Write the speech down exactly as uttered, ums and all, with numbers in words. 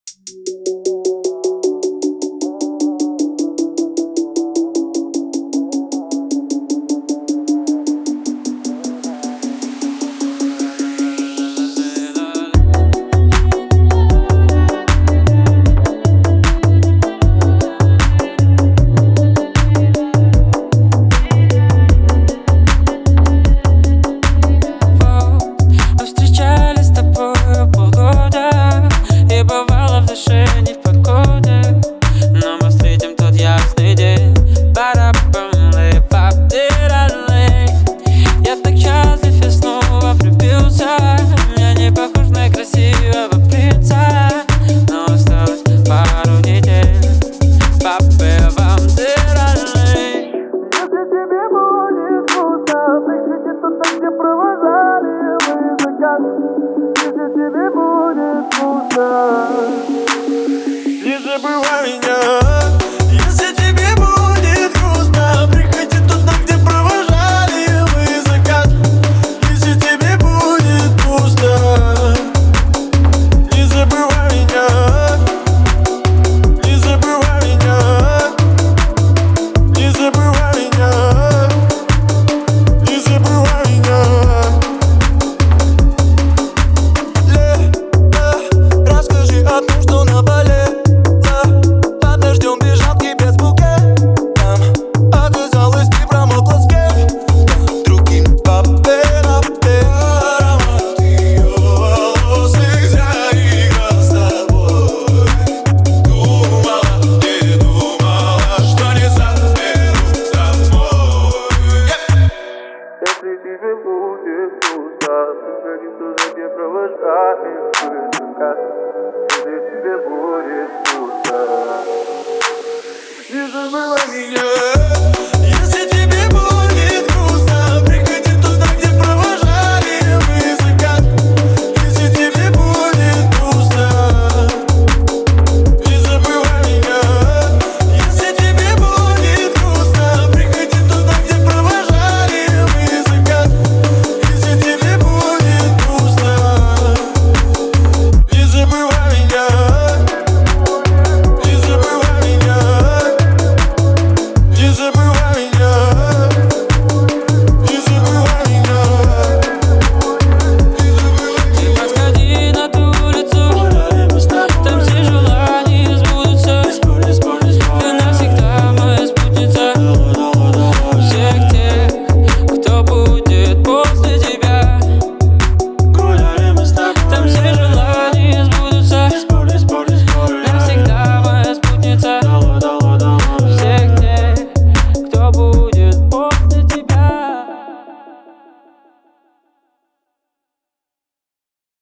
Не забывай меня. Если тебе будет грустно, приходи туда, где провожали мы закат. Если тебе будет пусто, не забывай меня. Не забывай меня. Не забывай меня. Не забывай меня. Расскажи о том, что наболело. Под дождем бежал к тебе с букетом. Оказалось, ты промокла с кем-то другим. Папера, аромат ее волос нельзя играть с тобой. Думала, не думала, что не заберу домой. Если тебе будет пусто, приходи туда, где провожали мы закат. Если тебе будет пусто, не забывай меня.